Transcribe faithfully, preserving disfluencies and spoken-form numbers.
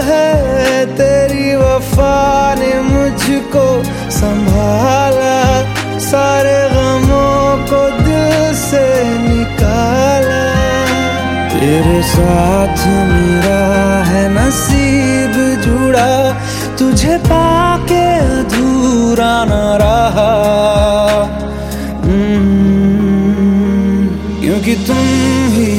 है तेरी वफा ने मुझको संभाला, सारे गमों को दिल से निकाला। तेरे साथ मेरा है नसीब जुड़ा, तुझे पाके अधूरा न रहा, क्योंकि तुम